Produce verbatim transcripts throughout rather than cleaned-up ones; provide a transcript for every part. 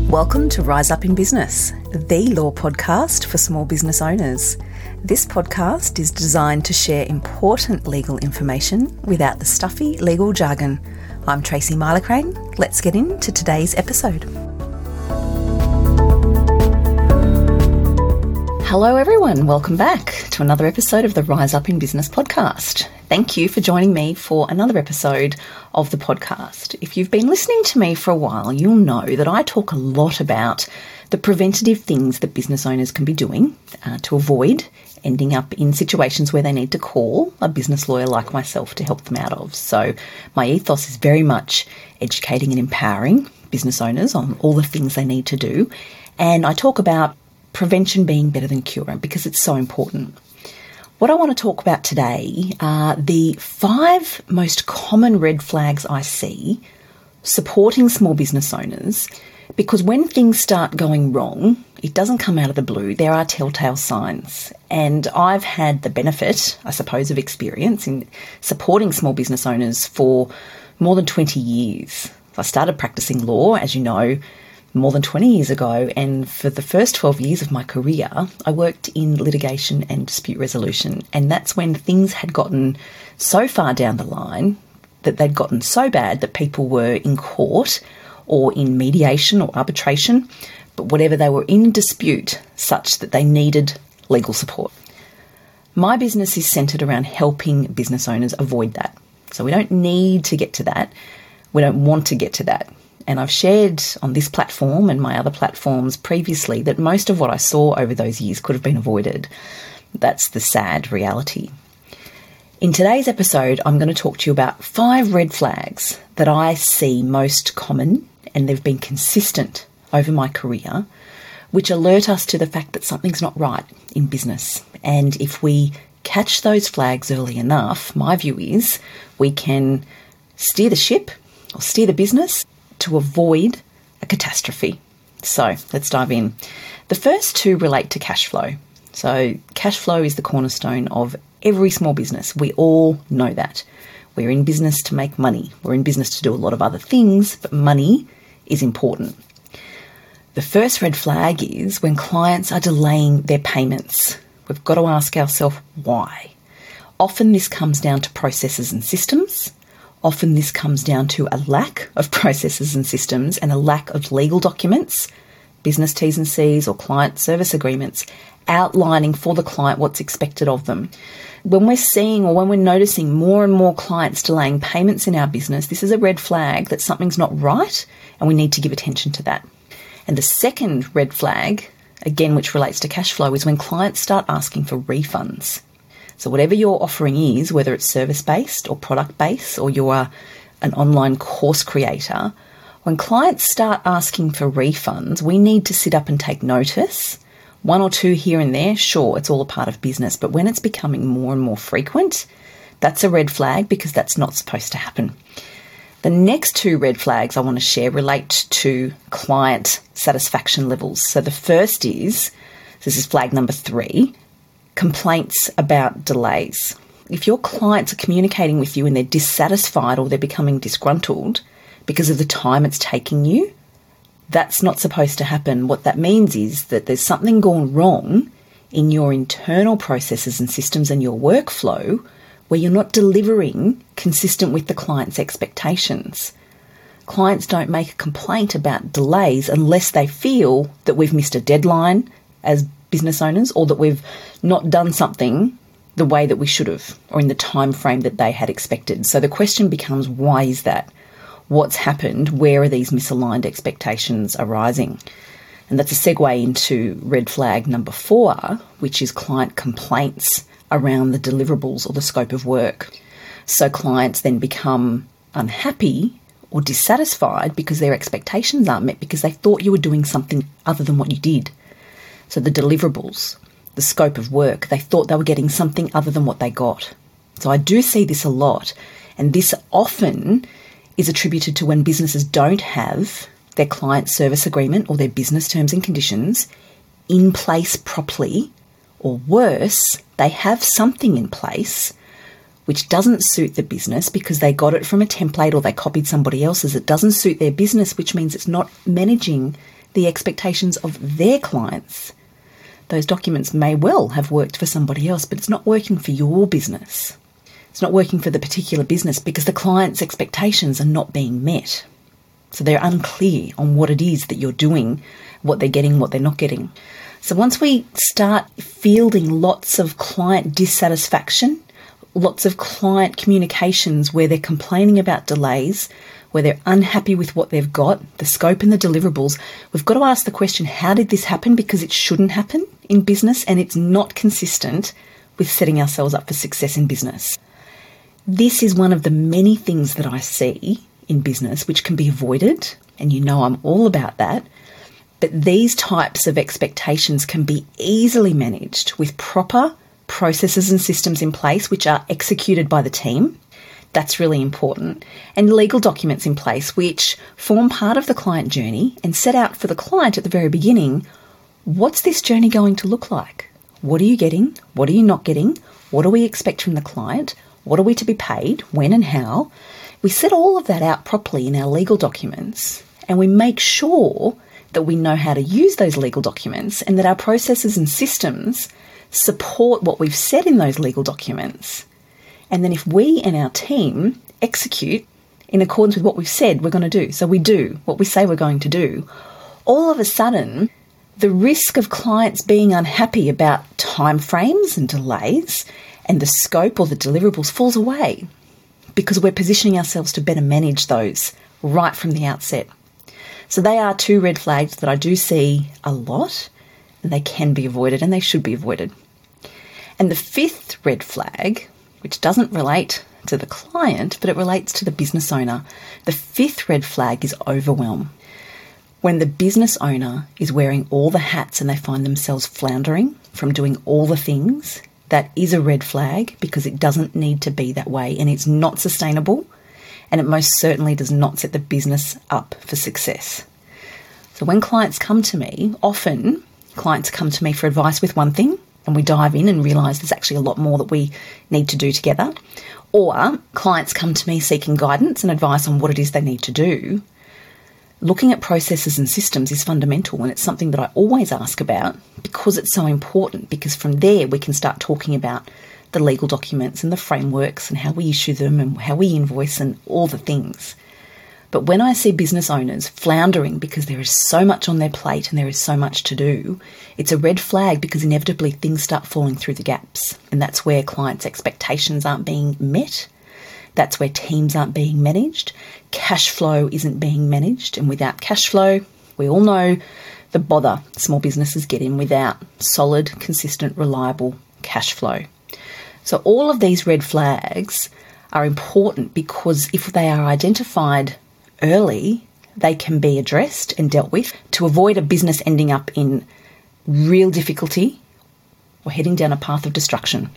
Welcome to Rise Up in Business, the law podcast for small business owners. This podcast is designed to share important legal information without the stuffy legal jargon. I'm Tracy Milacrane. Let's get into today's episode. Hello everyone, welcome back to another episode of the Rise Up in Business podcast. Thank you for joining me for another episode of the podcast. If you've been listening to me for a while, you'll know that I talk a lot about the preventative things that business owners can be doing uh, to avoid ending up in situations where they need to call a business lawyer like myself to help them out of. So my ethos is very much educating and empowering business owners on all the things they need to do. And I talk about prevention being better than cure because it's so important. What I want to talk about today are the five most common red flags I see supporting small business owners, because when things start going wrong, it doesn't come out of the blue. There are telltale signs. And I've had the benefit, I suppose, of experience in supporting small business owners for more than twenty years. I started practicing law, as you know, more than twenty years ago, and for the first twelve years of my career, I worked in litigation and dispute resolution, and that's when things had gotten so far down the line that they'd gotten so bad that people were in court or in mediation or arbitration, but whatever, they were in dispute such that they needed legal support. My business is centred around helping business owners avoid that. So we don't need to get to that. We don't want to get to that. And I've shared on this platform and my other platforms previously that most of what I saw over those years could have been avoided. That's the sad reality. In today's episode, I'm going to talk to you about five red flags that I see most common, and they've been consistent over my career, which alert us to the fact that something's not right in business. And if we catch those flags early enough, my view is we can steer the ship or steer the business to avoid a catastrophe. So let's dive in. The first two relate to cash flow. So cash flow is the cornerstone of every small business. We all know that. We're in business to make money. We're in business to do a lot of other things, but money is important. The first red flag is when clients are delaying their payments. We've got to ask ourselves why. Often this comes down to processes and systems. Often this comes down to a lack of processes and systems and a lack of legal documents, business T's and C's or client service agreements, outlining for the client what's expected of them. When we're seeing or when we're noticing more and more clients delaying payments in our business, this is a red flag that something's not right and we need to give attention to that. And the second red flag, again, which relates to cash flow, is when clients start asking for refunds. So whatever your offering is, whether it's service-based or product-based, or you're an online course creator, when clients start asking for refunds, we need to sit up and take notice. One or two here and there, sure, it's all a part of business. But when it's becoming more and more frequent, that's a red flag because that's not supposed to happen. The next two red flags I want to share relate to client satisfaction levels. So the first is, this is flag number three, complaints about delays. If your clients are communicating with you and they're dissatisfied or they're becoming disgruntled because of the time it's taking you, that's not supposed to happen. What that means is that there's something gone wrong in your internal processes and systems and your workflow where you're not delivering consistent with the client's expectations. Clients don't make a complaint about delays unless they feel that we've missed a deadline as business owners or that we've not done something the way that we should have or in the time frame that they had expected. So the question becomes, why is that? What's happened? Where are these misaligned expectations arising? And that's a segue into red flag number four, which is client complaints around the deliverables or the scope of work. So clients then become unhappy or dissatisfied because their expectations aren't met because they thought you were doing something other than what you did. So the deliverables, the scope of work, they thought they were getting something other than what they got. So I do see this a lot, and this often is attributed to when businesses don't have their client service agreement or their business terms and conditions in place properly, or worse, they have something in place which doesn't suit the business because they got it from a template or they copied somebody else's. It doesn't suit their business, which means it's not managing the expectations of their clients. Those documents may well have worked for somebody else, but it's not working for your business. It's not working for the particular business because the client's expectations are not being met. So they're unclear on what it is that you're doing, what they're getting, what they're not getting. So once we start fielding lots of client dissatisfaction, lots of client communications where they're complaining about delays, where they're unhappy with what they've got, the scope and the deliverables, we've got to ask the question, how did this happen? Because it shouldn't happen in business, and it's not consistent with setting ourselves up for success in business. This is one of the many things that I see in business which can be avoided, and you know I'm all about that. But these types of expectations can be easily managed with proper processes and systems in place which are executed by the team. That's really important. And legal documents in place which form part of the client journey and set out for the client at the very beginning, what's this journey going to look like? What are you getting? What are you not getting? What do we expect from the client? What are we to be paid? When and how? We set all of that out properly in our legal documents, and we make sure that we know how to use those legal documents and that our processes and systems support what we've said in those legal documents. And then if we and our team execute in accordance with what we've said we're going to do, so we do what we say we're going to do, all of a sudden, the risk of clients being unhappy about timeframes and delays and the scope or the deliverables falls away because we're positioning ourselves to better manage those right from the outset. So they are two red flags that I do see a lot, and they can be avoided and they should be avoided. And the fifth red flag, which doesn't relate to the client, but it relates to the business owner. The fifth red flag is overwhelm. When the business owner is wearing all the hats and they find themselves floundering from doing all the things, that is a red flag because it doesn't need to be that way and it's not sustainable, and it most certainly does not set the business up for success. So when clients come to me, often clients come to me for advice with one thing, and we dive in and realise there's actually a lot more that we need to do together. Or clients come to me seeking guidance and advice on what it is they need to do. Looking at processes and systems is fundamental, and it's something that I always ask about because it's so important, because from there we can start talking about the legal documents and the frameworks and how we issue them and how we invoice and all the things. But when I see business owners floundering because there is so much on their plate and there is so much to do, it's a red flag because inevitably things start falling through the gaps. And that's where clients' expectations aren't being met. That's where teams aren't being managed. Cash flow isn't being managed. And without cash flow, we all know the bother small businesses get in without solid, consistent, reliable cash flow. So all of these red flags are important because if they are identified early, they can be addressed and dealt with to avoid a business ending up in real difficulty or heading down a path of destruction.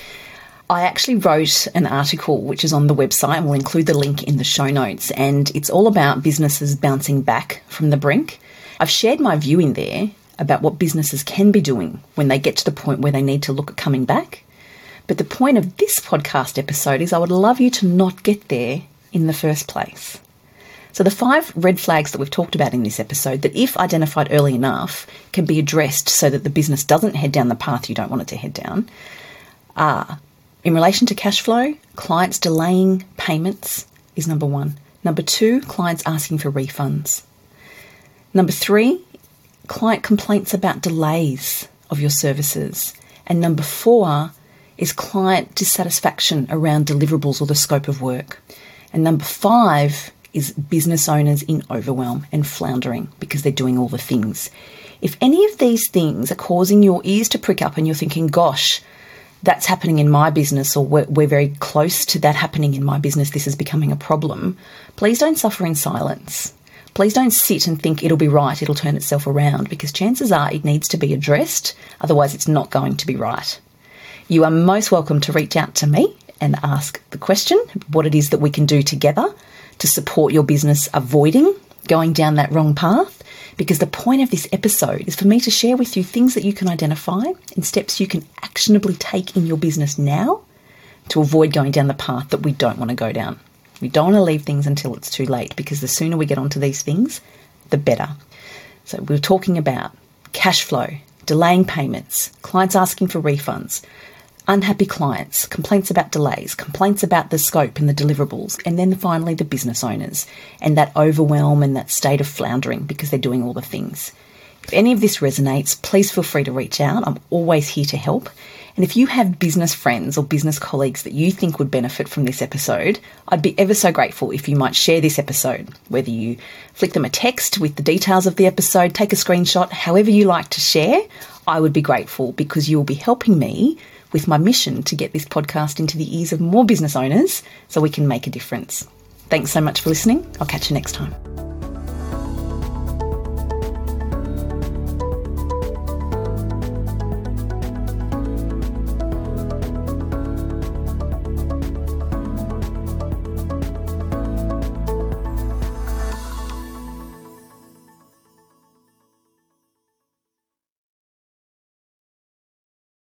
I actually wrote an article which is on the website, and we'll include the link in the show notes, and it's all about businesses bouncing back from the brink. I've shared my view in there about what businesses can be doing when they get to the point where they need to look at coming back. But the point of this podcast episode is I would love you to not get there in the first place. So the five red flags that we've talked about in this episode that, if identified early enough, can be addressed so that the business doesn't head down the path you don't want it to head down are, in relation to cash flow, clients delaying payments is number one. Number two, clients asking for refunds. Number three, client complaints about delays of your services. And number four is client dissatisfaction around deliverables or the scope of work. And number five is business owners in overwhelm and floundering because they're doing all the things. If any of these things are causing your ears to prick up and you're thinking, gosh, that's happening in my business, or we're, we're very close to that happening in my business, this is becoming a problem, please don't suffer in silence. Please don't sit and think it'll be right, it'll turn itself around, because chances are it needs to be addressed, otherwise it's not going to be right. You are most welcome to reach out to me and ask the question, what it is that we can do together to support your business avoiding going down that wrong path, because the point of this episode is for me to share with you things that you can identify and steps you can actionably take in your business now to avoid going down the path that we don't want to go down. We don't want to leave things until it's too late, because the sooner we get onto these things, the better. So we're talking about cash flow, delaying payments, clients asking for refunds, unhappy clients, complaints about delays, complaints about the scope and the deliverables, and then finally the business owners and that overwhelm and that state of floundering because they're doing all the things. If any of this resonates, please feel free to reach out. I'm always here to help. And if you have business friends or business colleagues that you think would benefit from this episode, I'd be ever so grateful if you might share this episode, whether you flick them a text with the details of the episode, take a screenshot, however you like to share, I would be grateful because you'll be helping me with my mission to get this podcast into the ears of more business owners so we can make a difference. Thanks so much for listening. I'll catch you next time.